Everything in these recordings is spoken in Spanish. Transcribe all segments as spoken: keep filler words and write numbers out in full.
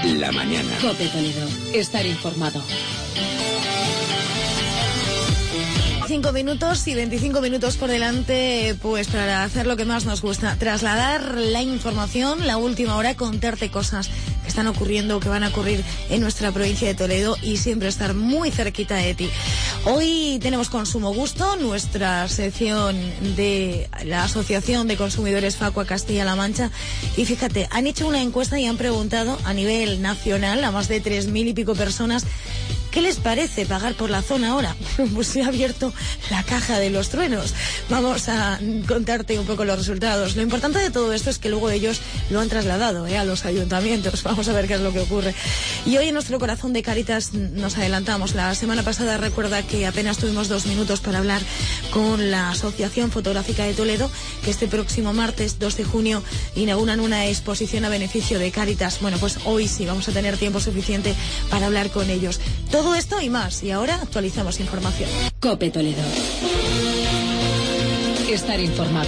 la mañana. COPE Toledo. Estar informado. Cinco minutos y veinticinco minutos por delante, pues para hacer lo que más nos gusta, trasladar la información, la última hora, contarte cosas que están ocurriendo, que van a ocurrir en nuestra provincia de Toledo y siempre estar muy cerquita de ti. Hoy tenemos Consumo Gusto, nuestra sección de la Asociación de Consumidores Facua Castilla-La Mancha, y fíjate, han hecho una encuesta y han preguntado a nivel nacional a más de tres mil y pico personas ¿qué les parece pagar por la zona ahora? Pues se ha abierto la caja de los truenos. Vamos a contarte un poco los resultados. Lo importante de todo esto es que luego ellos lo han trasladado ¿eh? a los ayuntamientos. Vamos a ver qué es lo que ocurre. Y hoy en nuestro corazón de Cáritas nos adelantamos. La semana pasada recuerda que apenas tuvimos dos minutos para hablar con la Asociación Fotográfica de Toledo, que este próximo martes dos de junio inauguran una exposición a beneficio de Cáritas. Bueno, pues hoy sí vamos a tener tiempo suficiente para hablar con ellos. Todo esto y más. Y ahora actualizamos información. COPE Toledo. Estar informado.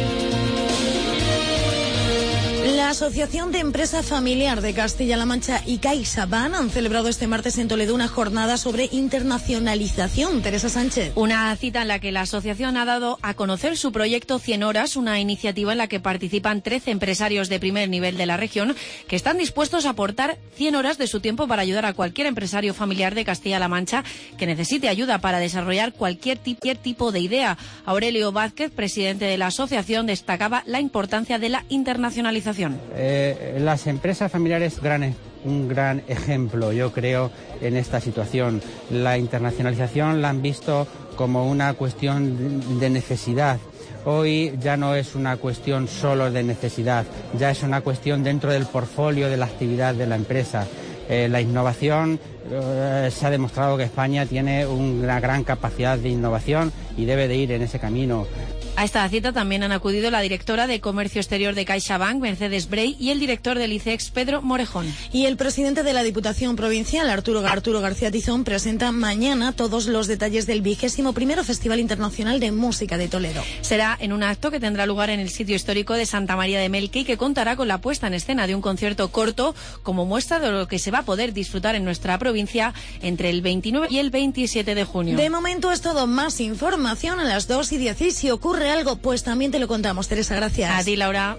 La Asociación de Empresa Familiar de Castilla-La Mancha y CaixaBank han celebrado este martes en Toledo una jornada sobre internacionalización. Teresa Sánchez. Una cita en la que la asociación ha dado a conocer su proyecto cien horas, una iniciativa en la que participan trece empresarios de primer nivel de la región que están dispuestos a aportar cien horas de su tiempo para ayudar a cualquier empresario familiar de Castilla-La Mancha que necesite ayuda para desarrollar cualquier tipo de idea. Aurelio Vázquez, presidente de la asociación, destacaba la importancia de la internacionalización. Eh, las empresas familiares, gran, un gran ejemplo, yo creo, en esta situación. La internacionalización la han visto como una cuestión de necesidad. Hoy ya no es una cuestión solo de necesidad, ya es una cuestión dentro del portfolio de la actividad de la empresa. Eh, la innovación, eh, se ha demostrado que España tiene una gran capacidad de innovación y debe de ir en ese camino. A esta cita también han acudido la directora de Comercio Exterior de CaixaBank, Mercedes Brey, y el director del I C E X, Pedro Morejón. Y el presidente de la Diputación Provincial, Arturo, Arturo García Tizón, presenta mañana todos los detalles del vigésimo primero Festival Internacional de Música de Toledo. Será en un acto que tendrá lugar en el sitio histórico de Santa María de Melque y que contará con la puesta en escena de un concierto corto como muestra de lo que se va a poder disfrutar en nuestra provincia entre el veintinueve y el veintisiete de junio. De momento es todo. Más información a las dos y diez. Y si ocurre algo, pues también te lo contamos. Teresa, gracias. A ti, Laura.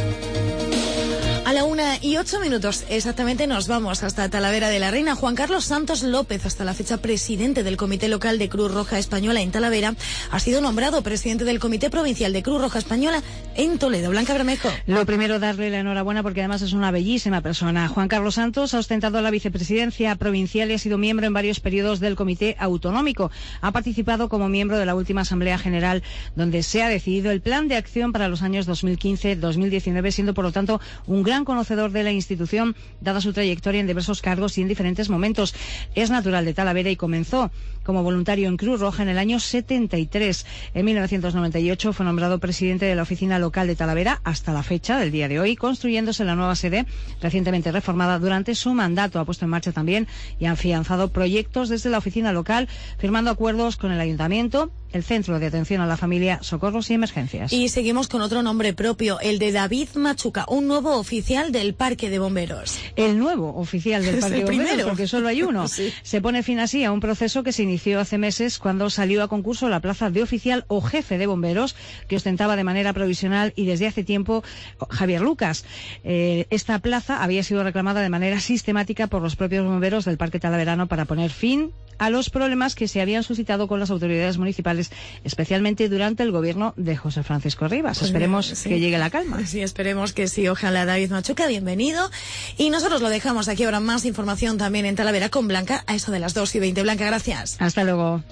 A la una y ocho minutos exactamente nos vamos hasta Talavera de la Reina. Juan Carlos Santos López, hasta la fecha presidente del Comité Local de Cruz Roja Española en Talavera, ha sido nombrado presidente del Comité Provincial de Cruz Roja Española en Toledo. Blanca Bermejo. Lo primero, darle la enhorabuena porque además es una bellísima persona. Juan Carlos Santos ha ostentado la vicepresidencia provincial y ha sido miembro en varios periodos del Comité Autonómico. Ha participado como miembro de la última Asamblea General, donde se ha decidido el plan de acción para los años dos mil quince dos mil diecinueve, siendo por lo tanto un gran conocedor de la institución, dada su trayectoria en diversos cargos y en diferentes momentos. Es natural de Talavera y comenzó como voluntario en Cruz Roja en el año setenta y tres. En mil novecientos noventa y ocho fue nombrado presidente de la oficina local de Talavera hasta la fecha del día de hoy, construyéndose la nueva sede recientemente reformada. Durante su mandato ha puesto en marcha también y ha afianzado proyectos desde la oficina local, firmando acuerdos con el ayuntamiento, el Centro de Atención a la Familia, Socorros y Emergencias. Y seguimos con otro nombre propio, el de David Machuca, un nuevo oficial del Parque de Bomberos. El nuevo oficial del Parque de Bomberos, primero, porque solo hay uno. Sí. Se pone fin así a un proceso que se inició hace meses cuando salió a concurso la plaza de oficial o jefe de bomberos que ostentaba de manera provisional y desde hace tiempo Javier Lucas. Eh, esta plaza había sido reclamada de manera sistemática por los propios bomberos del Parque Talaverano para poner fin a los problemas que se habían suscitado con las autoridades municipales, especialmente durante el gobierno de José Francisco Rivas. Pues esperemos sí. que llegue la calma. Sí, esperemos que sí. Ojalá. David Machuca, bienvenido. Y nosotros lo dejamos aquí. Ahora más información también en Talavera con Blanca a eso de las dos y veinte. Blanca, gracias. Hasta luego.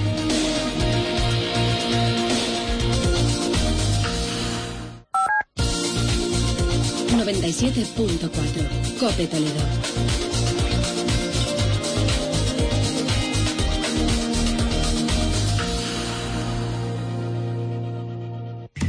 noventa y siete punto cuatro COPE Toledo.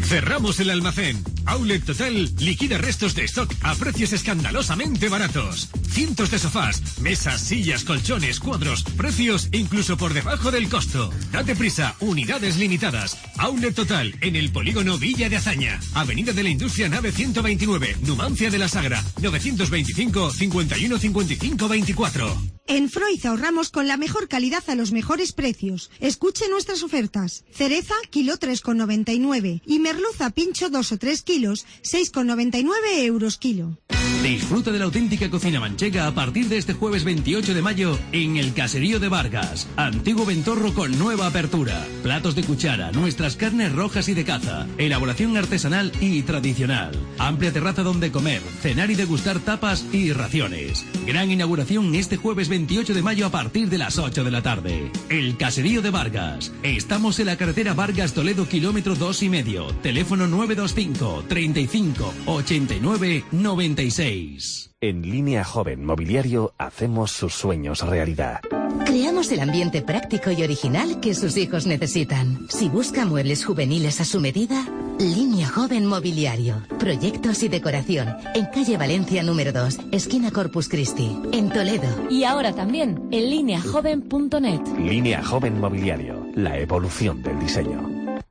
Cerramos el almacén. Outlet Total liquida restos de stock a precios escandalosamente baratos. Cientos de sofás, mesas, sillas, colchones, cuadros, precios incluso por debajo del costo. Date prisa, unidades limitadas. Outlet Total en el polígono Villa de Azaña. Avenida de la Industria, nave ciento veintinueve, Numancia de la Sagra, novecientos veinticinco, cincuenta y uno, cincuenta y cinco, veinticuatro. En Froiz ahorramos con la mejor calidad a los mejores precios. Escuche nuestras ofertas. Cereza, kilo tres con noventa y nueve. Y merluza pincho dos o tres kilos, seis con noventa y nueve euros kilo. Disfruta de la auténtica cocina manchega a partir de este jueves veintiocho de mayo en el Caserío de Vargas. Antiguo Ventorro con nueva apertura. Platos de cuchara, nuestras carnes rojas y de caza. Elaboración artesanal y tradicional. Amplia terraza donde comer, cenar y degustar tapas y raciones. Gran inauguración este jueves veintiocho de mayo a partir de las ocho de la tarde. El Caserío de Vargas. Estamos en la carretera Vargas-Toledo, kilómetro dos y medio. Teléfono nueve dos cinco, treinta y cinco, ochenta y nueve, noventa y seis. En Línea Joven Mobiliario hacemos sus sueños realidad. Creamos el ambiente práctico y original que sus hijos necesitan. Si busca muebles juveniles a su medida, Línea Joven Mobiliario. Proyectos y decoración. En calle Valencia número dos, esquina Corpus Christi, en Toledo. Y ahora también en línea joven punto net. Línea Joven Mobiliario. La evolución del diseño.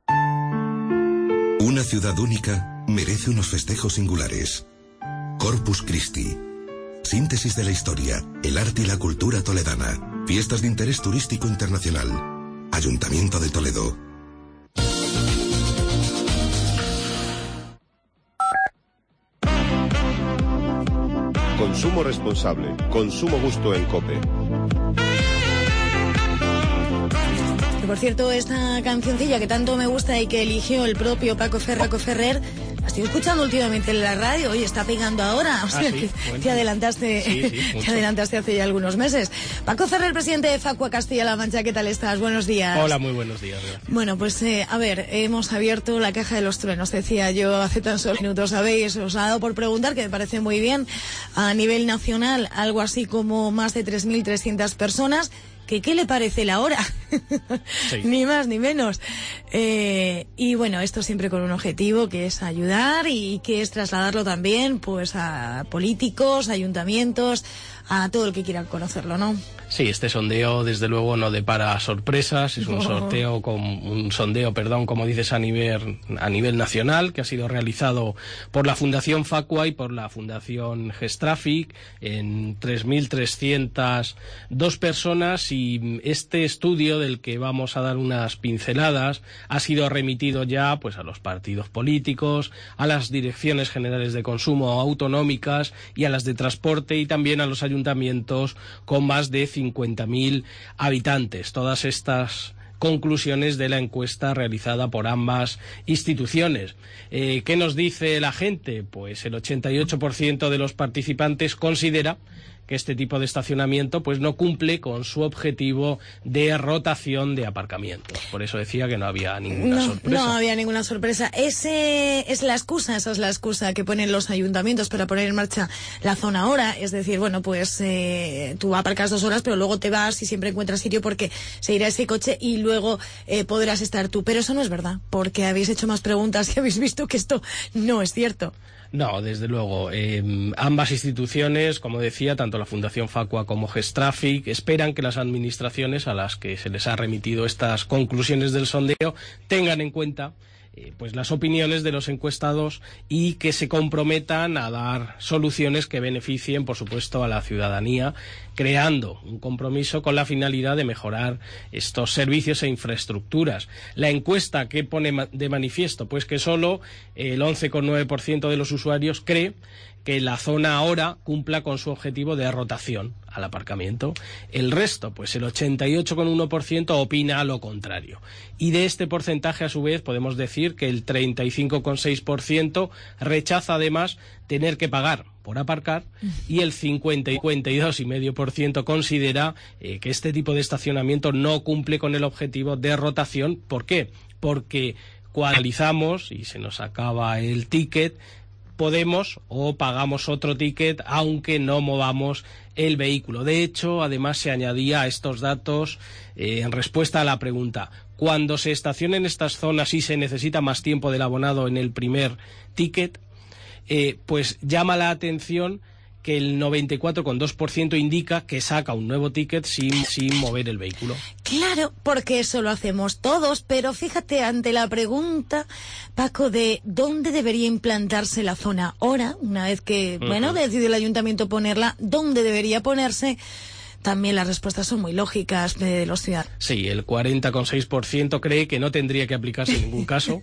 Una ciudad única merece unos festejos singulares. Corpus Christi. Síntesis de la historia, el arte y la cultura toledana. Fiestas de interés turístico internacional. Ayuntamiento de Toledo. Consumo responsable. Consumo gusto en COPE. Por cierto, esta cancioncilla que tanto me gusta y que eligió el propio Paco Ferraco Ferrer, la estoy escuchando últimamente en la radio y está pegando ahora. O sea, ah, sí, que bueno. te adelantaste, sí, sí, te adelantaste hace ya algunos meses. Paco Ferrer, presidente de Facua Castilla-La Mancha, ¿qué tal estás? Buenos días. Hola, muy buenos días. Gracias. Bueno, pues eh, a ver, hemos abierto la caja de los truenos, decía yo hace tan solo minutos, ¿sabéis? Os ha dado por preguntar, que me parece muy bien, a nivel nacional, algo así como más de tres mil trescientas personas. ¿Qué, ¿Qué le parece la hora? Sí. Ni más ni menos. Eh, y bueno, esto siempre con un objetivo que es ayudar y que es trasladarlo también pues a políticos, ayuntamientos, a todo el que quiera conocerlo, ¿no? Sí, este sondeo desde luego no depara sorpresas, es un Oh. sorteo con un sondeo, perdón, como dices, a nivel a nivel nacional, que ha sido realizado por la Fundación Facua y por la Fundación Gestrafic en tres mil trescientas dos personas, y este estudio del que vamos a dar unas pinceladas ha sido remitido ya pues a los partidos políticos, a las direcciones generales de consumo autonómicas y a las de transporte, y también a los ayuntamientos con más de cincuenta mil habitantes. Todas estas conclusiones de la encuesta realizada por ambas instituciones. Eh, ¿Qué nos dice la gente? Pues el ochenta y ocho por ciento de los participantes considera que este tipo de estacionamiento pues no cumple con su objetivo de rotación de aparcamientos. Por eso decía que no había ninguna no, sorpresa. No había ninguna sorpresa. Ese es la excusa, esa es la excusa que ponen los ayuntamientos para poner en marcha la zona hora. Es decir, bueno, pues eh, tú aparcas dos horas, pero luego te vas y siempre encuentras sitio porque se irá ese coche y luego eh, podrás estar tú. Pero eso no es verdad, porque habéis hecho más preguntas y habéis visto que esto no es cierto. No, desde luego. Eh, ambas instituciones, como decía, tanto la Fundación Facua como Gestrafic, esperan que las administraciones a las que se les ha remitido estas conclusiones del sondeo tengan en cuenta eh, pues las opiniones de los encuestados y que se comprometan a dar soluciones que beneficien, por supuesto, a la ciudadanía, creando un compromiso con la finalidad de mejorar estos servicios e infraestructuras. La encuesta, ¿qué pone de manifiesto? Pues que solo el once coma nueve por ciento de los usuarios cree que la zona ahora cumpla con su objetivo de rotación al aparcamiento. El resto, pues el ochenta y ocho coma uno por ciento opina lo contrario. Y de este porcentaje, a su vez, podemos decir que el treinta y cinco coma seis por ciento rechaza además tener que pagar por aparcar, y el cincuenta y dos coma cinco por ciento considera eh, que este tipo de estacionamiento no cumple con el objetivo de rotación. ¿Por qué? Porque cuando analizamos y se nos acaba el ticket, podemos o pagamos otro ticket aunque no movamos el vehículo. De hecho, además se añadía a estos datos eh, en respuesta a la pregunta: cuando se estaciona en estas zonas y se necesita más tiempo del abonado en el primer ticket, eh, pues llama la atención que el noventa y cuatro coma dos por ciento indica que saca un nuevo ticket sin, sin mover el vehículo. Claro, porque eso lo hacemos todos, pero fíjate, ante la pregunta, Paco, de dónde debería implantarse la zona hora, una vez que, uh-huh. bueno, decidió el ayuntamiento ponerla, dónde debería ponerse, también las respuestas son muy lógicas de los ciudadanos. Sí, el cuarenta coma seis por ciento cree que no tendría que aplicarse en ningún caso.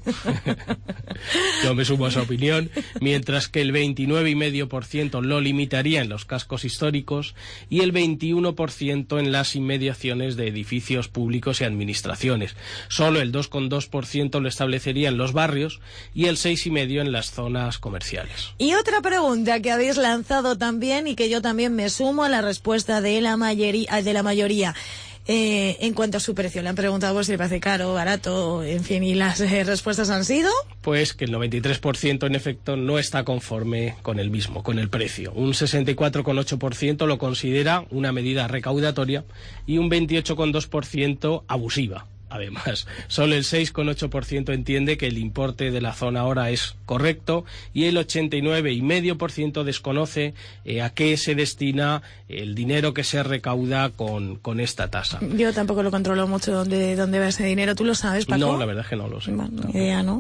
Yo me sumo a esa opinión. Mientras que el veintinueve coma cinco por ciento lo limitaría en los cascos históricos y el veintiuno por ciento en las inmediaciones de edificios públicos y administraciones. Solo el dos coma dos por ciento lo establecería en los barrios y el seis coma cinco por ciento en las zonas comerciales. Y otra pregunta que habéis lanzado también y que yo también me sumo a la respuesta de la mayoría, de la mayoría. Eh, en cuanto a su precio, le han preguntado pues, si le parece caro, barato, en fin, y las eh, respuestas han sido... Pues que el noventa y tres por ciento en efecto no está conforme con el mismo, con el precio. Un sesenta y cuatro coma ocho por ciento lo considera una medida recaudatoria y un veintiocho coma dos por ciento abusiva. Además, solo el seis coma ocho por ciento entiende que el importe de la zona hora es correcto y el ochenta y nueve coma cinco por ciento desconoce eh, a qué se destina el dinero que se recauda con, con esta tasa. Yo tampoco lo controlo mucho dónde, dónde va ese dinero. ¿Tú lo sabes, Paco? No, la verdad es que no lo sé. Bueno, no. Idea, ¿no?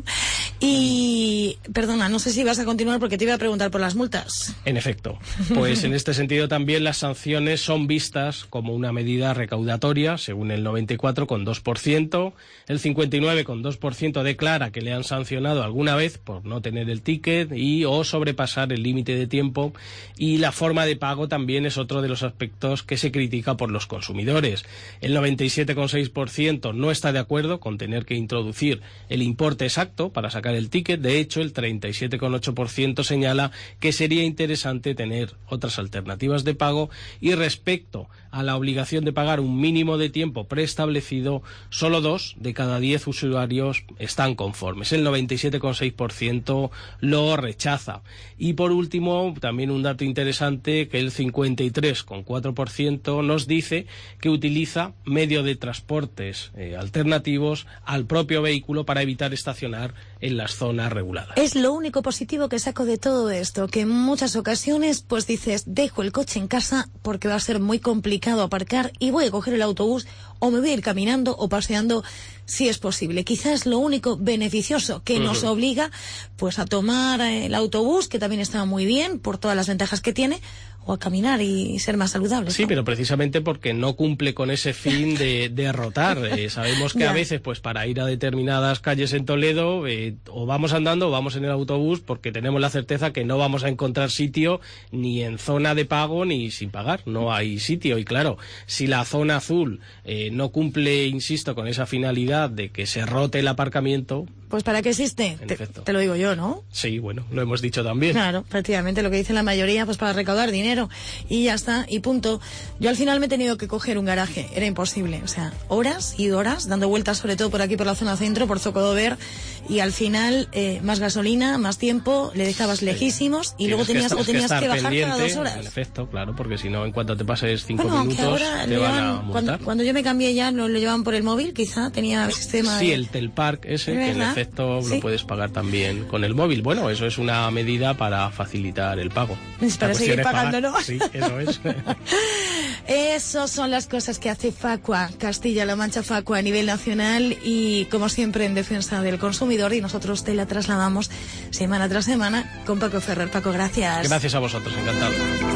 Y, perdona, no sé si vas a continuar porque te iba a preguntar por las multas. En efecto, pues en este sentido también las sanciones son vistas como una medida recaudatoria, según el noventa y cuatro coma dos por ciento. El cincuenta y nueve coma dos por ciento declara que le han sancionado alguna vez por no tener el ticket y o sobrepasar el límite de tiempo, y la forma de pago también es otro de los aspectos que se critica por los consumidores. El noventa y siete coma seis por ciento no está de acuerdo con tener que introducir el importe exacto para sacar el ticket. De hecho, el treinta y siete coma ocho por ciento señala que sería interesante tener otras alternativas de pago, y respecto a la obligación de pagar un mínimo de tiempo preestablecido, solo dos de cada diez usuarios están conformes. El noventa y siete coma seis por ciento lo rechaza. Y por último, también un dato interesante, que el cincuenta y tres coma cuatro por ciento nos dice que utiliza medio de transportes eh, alternativos al propio vehículo para evitar estacionar en las zonas reguladas. Es lo único positivo que saco de todo esto, que en muchas ocasiones pues dices, dejo el coche en casa porque va a ser muy complicado aparcar y voy a coger el autobús, o me voy a ir caminando o paseando si es posible. Quizás lo único beneficioso que uh-huh. nos obliga pues a tomar el autobús, que también está muy bien por todas las ventajas que tiene, o a caminar y ser más saludable. Sí, ¿no? Pero precisamente porque no cumple con ese fin de, de rotar. Eh, sabemos que a veces, pues para ir a determinadas calles en Toledo, eh, o vamos andando o vamos en el autobús, porque tenemos la certeza que no vamos a encontrar sitio ni en zona de pago ni sin pagar. No hay sitio. Y claro, si la zona azul eh, no cumple, insisto, con esa finalidad de que se rote el aparcamiento... Pues ¿para qué existe? Te, te lo digo yo, ¿no? Sí, bueno, lo hemos dicho también. Claro, prácticamente lo que dice la mayoría, pues para recaudar dinero. Y ya está, y punto. Yo al final me he tenido que coger un garaje, era imposible. O sea, horas y horas, dando vueltas sobre todo por aquí, por la zona centro, por Zocodover, y al final, eh, más gasolina, más tiempo, le dejabas lejísimos, y luego tenías, que, o tenías que, que bajar pendiente, cada dos horas. En efecto, claro, porque si no, en cuanto te pases cinco bueno, minutos, ahora te llevan, van a multar. Cuando, cuando yo me cambié ya, lo, lo llevaban por el móvil, quizá, tenía el sistema Sí, de... el Telpark ese, ¿verdad? Que en efecto ¿Sí? lo puedes pagar también con el móvil. Bueno, eso es una medida para facilitar el pago. Es para seguir pagando, ¿no? Sí, eso es. Esas son las cosas que hace Facua, Castilla-La Mancha Facua a nivel nacional, y como siempre en defensa del consumidor, y nosotros te la trasladamos semana tras semana con Paco Ferrer. Paco, gracias. Gracias a vosotros, encantado.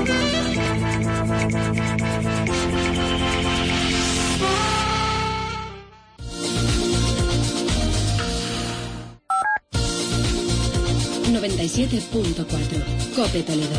noventa y siete punto cuatro COPE Toledo.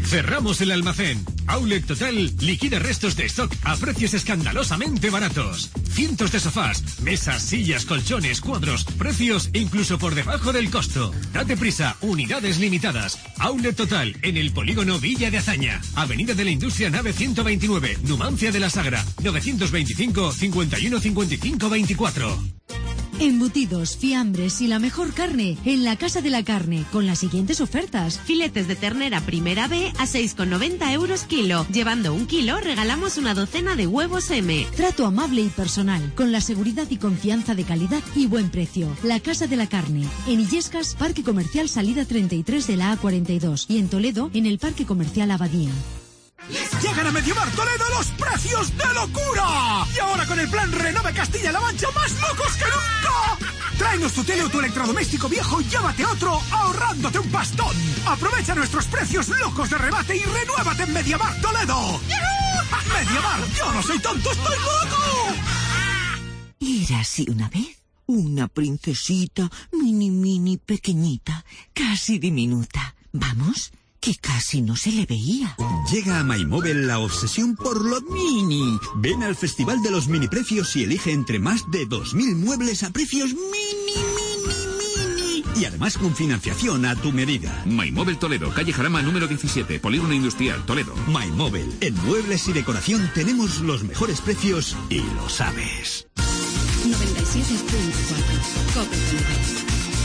Cerramos el almacén. Outlet Total liquida restos de stock a precios escandalosamente baratos. Cientos de sofás, mesas, sillas, colchones, cuadros, precios incluso por debajo del costo. Date prisa, unidades limitadas. Outlet Total en el polígono Villa de Azaña. Avenida de la Industria Nave ciento veintinueve, Numancia de la Sagra, novecientos veinticinco, cincuenta y uno, cincuenta y cinco, veinticuatro. Embutidos, fiambres y la mejor carne en la Casa de la Carne, con las siguientes ofertas. Filetes de ternera primera B a seis con noventa euros kilo. Llevando un kilo, regalamos una docena de huevos M. Trato amable y personal, con la seguridad y confianza de calidad y buen precio. La Casa de la Carne, en Illescas, Parque Comercial Salida treinta y tres de la A cuarenta y dos, y en Toledo, en el Parque Comercial Abadía. Llegan a Mediamar Toledo los precios de locura. Y ahora con el plan Renove Castilla-La Mancha más locos que nunca. Tráenos tu tele o tu electrodoméstico viejo y llévate otro ahorrándote un pastón. Aprovecha nuestros precios locos de rebate y renuévate en Mediamar Toledo. Mediamar, yo no soy tonto, estoy loco. Era así una vez una princesita mini mini pequeñita, casi diminuta. ¿Vamos? Que casi no se le veía. Llega a MyMóvil la obsesión por lo mini. Ven al Festival de los Mini Precios y elige entre más de dos mil muebles a precios mini, mini, mini. Y además con financiación a tu medida. MyMóvil Toledo, calle Jarama número diecisiete, Polígono Industrial, Toledo. MyMóvil, en muebles y decoración tenemos los mejores precios y lo sabes. noventa y siete punto cuatro, Cope Toledo.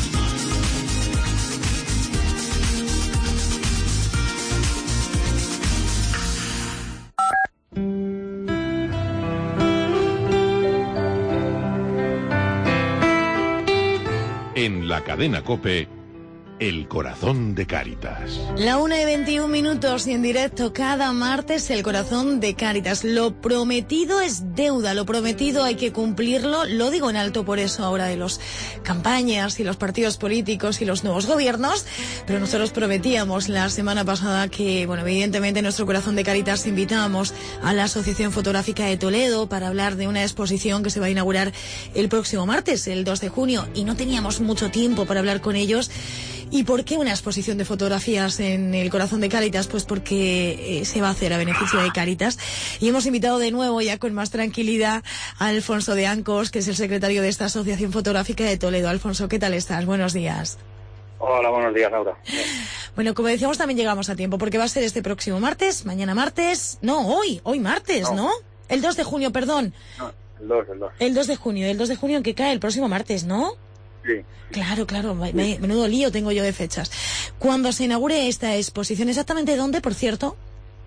En la cadena COPE, el corazón de Cáritas. La una y veintiún minutos y en directo cada martes el corazón de Cáritas. Lo prometido es deuda, lo prometido hay que cumplirlo. Lo digo en alto por eso ahora de las campañas y los partidos políticos y los nuevos gobiernos. Pero nosotros prometíamos la semana pasada que, bueno, evidentemente en nuestro corazón de Cáritas invitamos a la Asociación Fotográfica de Toledo para hablar de una exposición que se va a inaugurar el próximo martes, el dos de junio. Y no teníamos mucho tiempo para hablar con ellos. ¿Y por qué una exposición de fotografías en el corazón de Cáritas? Pues porque eh, se va a hacer a beneficio de Cáritas. Y hemos invitado de nuevo, ya con más tranquilidad, a Alfonso de Ancos, que es el secretario de esta Asociación Fotográfica de Toledo. Alfonso, ¿qué tal estás? Buenos días. Hola, buenos días, Laura. Bueno, como decíamos, también llegamos a tiempo, porque va a ser este próximo martes, mañana martes... No, hoy, hoy martes, ¿no? ¿no? El dos de junio, perdón. No, el dos, el dos. El dos de junio, el dos de junio en que cae el próximo martes, ¿no? Sí. Claro, claro, me, me, menudo lío tengo yo de fechas. Cuando se inaugure esta exposición, ¿exactamente dónde, por cierto?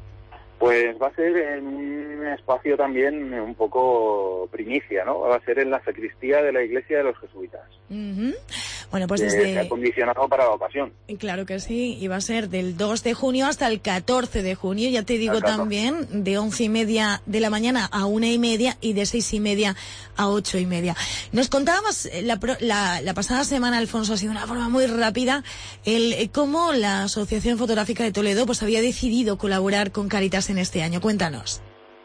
Pues va a ser en un espacio también un poco primicia, ¿no? Va a ser en la sacristía de la iglesia de los jesuitas. Uh-huh. Bueno, pues que desde... se ha acondicionado para la ocasión. Claro que sí, y va a ser del dos de junio hasta el catorce de junio, ya te digo también, de once y media de la mañana a una y media y de seis y media a ocho y media. Nos contábamos la, la, la pasada semana, Alfonso, ha sido una forma muy rápida, el cómo la Asociación Fotográfica de Toledo pues había decidido colaborar con Cáritas en este año. Cuéntanos.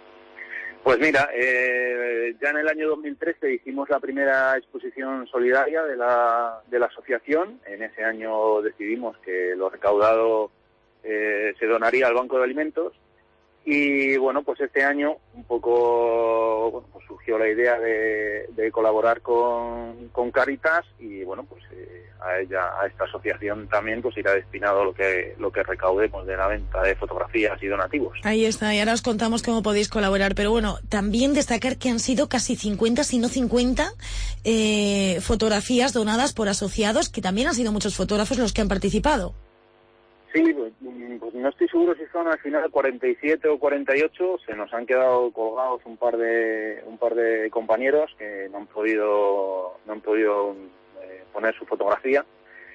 Pues mira, eh, ya en el año dos mil trece hicimos la primera exposición solidaria de la, de la asociación. En ese año decidimos que lo recaudado eh, se donaría al Banco de Alimentos. Y bueno, pues este año un poco bueno, pues surgió la idea de, de colaborar con, con Cáritas y bueno, pues eh, a ella, a esta asociación también pues irá destinado lo que lo que recaudemos de la venta de fotografías y donativos. Ahí está, y ahora os contamos cómo podéis colaborar, pero bueno, también destacar que han sido casi cincuenta, si no cincuenta, eh, fotografías donadas por asociados, que también han sido muchos fotógrafos los que han participado. Sí, pues, pues no estoy seguro si son al final cuarenta y siete o cuarenta y ocho, se nos han quedado colgados un par de un par de compañeros que no han podido no han podido eh, poner su fotografía,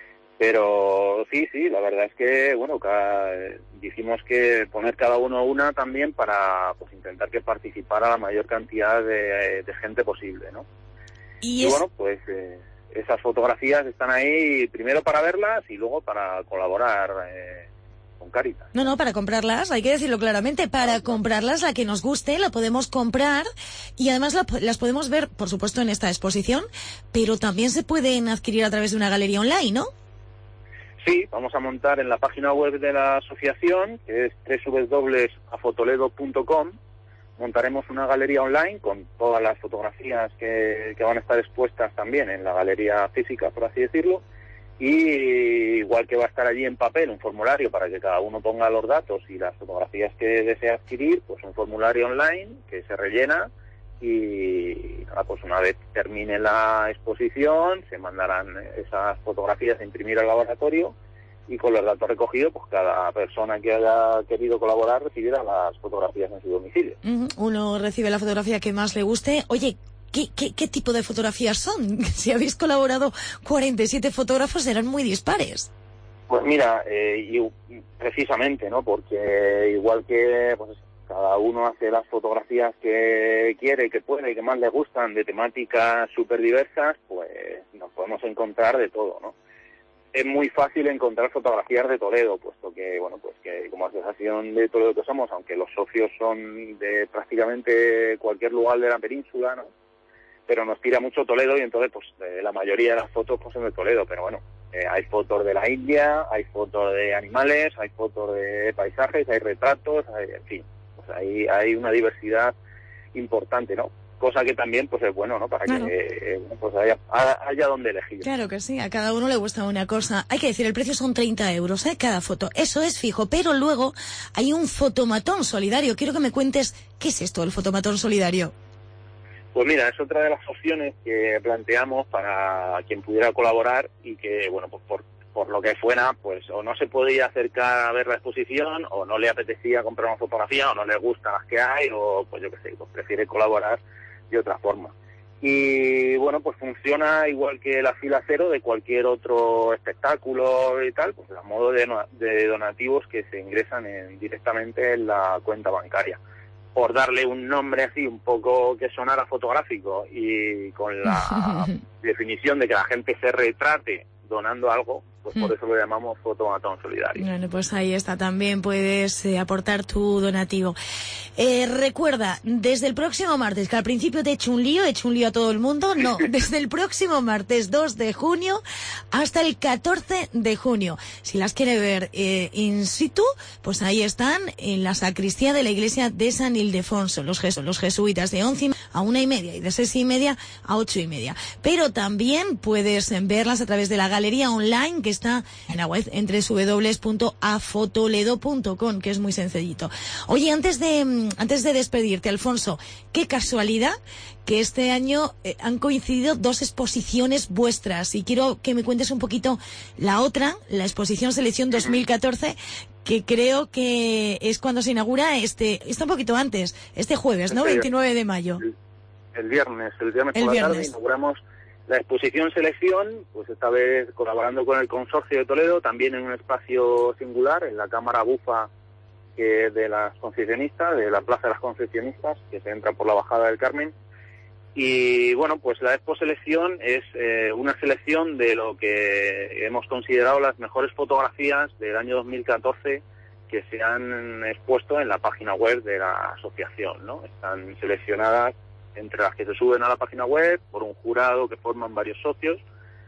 pero sí, sí, la verdad es que bueno, cada, eh, dijimos que poner cada uno una también para pues intentar que participara la mayor cantidad de, de gente posible, ¿no? Y, y es... bueno, pues eh, esas fotografías están ahí primero para verlas y luego para colaborar eh, con Cáritas. No, no, para comprarlas, hay que decirlo claramente, para claro, comprarlas, la que nos guste, la podemos comprar y además la, las podemos ver, por supuesto, en esta exposición, pero también se pueden adquirir a través de una galería online, ¿no? Sí, vamos a montar en la página web de la asociación, que es doble u doble u doble u punto a fotoledo punto com, montaremos una galería online con todas las fotografías que, que van a estar expuestas también en la galería física, por así decirlo, y igual que va a estar allí en papel un formulario para que cada uno ponga los datos y las fotografías que desea adquirir, pues un formulario online que se rellena y nada, pues una vez termine la exposición se mandarán esas fotografías a imprimir al laboratorio y con los datos recogidos, pues cada persona que haya querido colaborar recibirá las fotografías en su domicilio. Uh-huh. Uno recibe la fotografía que más le guste. Oye, ¿qué, qué, qué tipo de fotografías son? Si habéis colaborado cuarenta y siete fotógrafos, serán muy dispares. Pues mira, eh, y precisamente, ¿no? Porque igual que pues cada uno hace las fotografías que quiere, que puede, que más le gustan, de temáticas súper diversas, pues nos podemos encontrar de todo, ¿no? Es muy fácil encontrar fotografías de Toledo, puesto que, bueno, pues que como asociación de Toledo que somos, aunque los socios son de prácticamente cualquier lugar de la península, ¿no? Pero nos tira mucho Toledo y entonces, pues, eh, la mayoría de las fotos pues son de Toledo, pero bueno, eh, hay fotos de la India, hay fotos de animales, hay fotos de paisajes, hay retratos, hay, en fin, pues hay, hay una diversidad importante, ¿no? Cosa que también pues es bueno, ¿no? Para claro. que eh, pues haya, haya donde elegir. Claro que sí, a cada uno le gusta una cosa. Hay que decir, el precio son treinta euros, ¿eh? Cada foto. Eso es fijo, pero luego hay un fotomatón solidario. Quiero que me cuentes, ¿qué es esto, el fotomatón solidario? Pues mira, es otra de las opciones que planteamos para quien pudiera colaborar y que, bueno, pues por, por lo que fuera, pues o no se podía acercar a ver la exposición, o no le apetecía comprar una fotografía, o no le gustan las que hay, o pues yo qué sé, pues prefiere colaborar de otra forma. Y bueno, pues funciona igual que la fila cero de cualquier otro espectáculo y tal, pues a modo de, de donativos que se ingresan en, directamente en la cuenta bancaria. Por darle un nombre así un poco que sonara fotográfico y con la definición de que la gente se retrate donando algo, pues por eso lo llamamos fotomatón solidario. Bueno, pues ahí está, también puedes eh, aportar tu donativo. Eh, recuerda, desde el próximo martes, que al principio te he hecho un lío, he hecho un lío a todo el mundo, no, desde el próximo martes dos de junio hasta el catorce de junio. Si las quiere ver eh, in situ, pues ahí están en la sacristía de la iglesia de San Ildefonso, los, jesu los jesuitas, de once a una y media y de seis y media a ocho y media. Pero también puedes verlas a través de la galería online que está en la web en doble u doble u doble u punto a fotoledo punto com, que es muy sencillito. Oye, antes de antes de despedirte, Alfonso, qué casualidad que este año eh, han coincidido dos exposiciones vuestras, y quiero que me cuentes un poquito la otra, la exposición Selección dos mil catorce, que creo que es cuando se inaugura, este está un poquito antes, este jueves, ¿no? veintinueve de mayo. El, el viernes, el viernes el por la viernes. tarde inauguramos la exposición Selección, pues esta vez colaborando con el Consorcio de Toledo, también en un espacio singular, en la Cámara Bufa que de las concesionistas, de la Plaza de las Concesionistas, que se entra por la Bajada del Carmen. Y bueno, pues la Expo Selección es eh, una selección de lo que hemos considerado las mejores fotografías del año dos mil catorce que se han expuesto en la página web de la asociación, ¿no? Están seleccionadas entre las que se suben a la página web por un jurado que forman varios socios.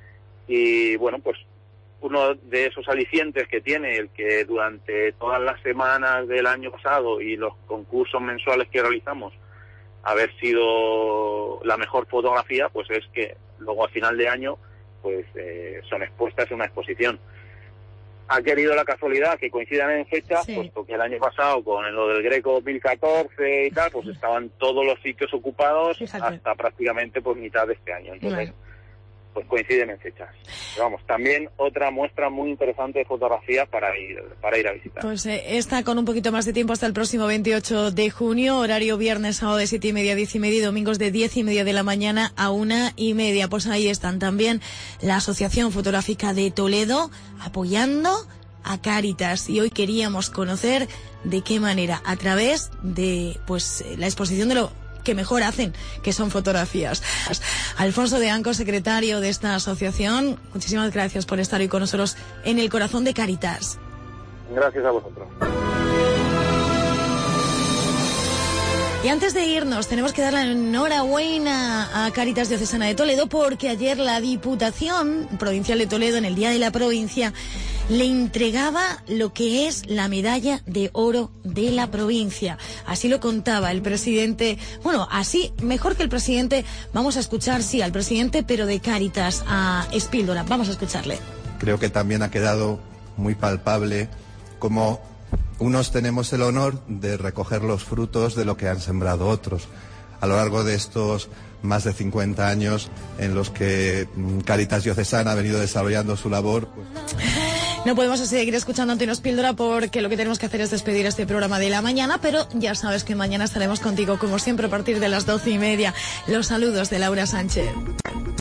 Y bueno, pues uno de esos alicientes que tiene el que durante todas las semanas del año pasado y los concursos mensuales que realizamos haber sido la mejor fotografía, pues es que luego al final de año pues eh, son expuestas en una exposición. Ha querido la casualidad que coincidan en fechas, sí. Puesto que el año pasado con lo del Greco dos mil catorce y tal, pues estaban todos los sitios ocupados. Fíjate. Hasta prácticamente por mitad de este año. Entonces, bueno, pues coinciden en fechas. Pero vamos, también otra muestra muy interesante de fotografía para ir para ir a visitar. Pues eh, esta con un poquito más de tiempo hasta el próximo veintiocho de junio, horario viernes, sábado de siete y media a diez y media y domingos de diez y media de la mañana a una y media. Pues ahí están también la Asociación Fotográfica de Toledo apoyando a Cáritas, y hoy queríamos conocer de qué manera, a través de pues la exposición de lo que mejor hacen, que son fotografías. Alfonso de Anco, secretario de esta asociación, muchísimas gracias por estar hoy con nosotros en el corazón de Cáritas. Gracias a vosotros. Y antes de irnos, tenemos que dar la enhorabuena a Cáritas Diocesana de Toledo, porque ayer la Diputación Provincial de Toledo, en el Día de la Provincia, le entregaba lo que es la medalla de oro de la provincia. Así lo contaba el presidente, bueno, así, mejor que el presidente, vamos a escuchar, sí, al presidente, pero de Cáritas, a Espíldora. Vamos a escucharle. Creo que también ha quedado muy palpable cómo unos tenemos el honor de recoger los frutos de lo que han sembrado otros. A lo largo de estos más de cincuenta años en los que Cáritas Diocesana ha venido desarrollando su labor. Pues... No podemos seguir escuchando Antonio Espíldora porque lo que tenemos que hacer es despedir este programa de la mañana, pero ya sabes que mañana estaremos contigo, como siempre, a partir de las doce y media. Los saludos de Laura Sánchez.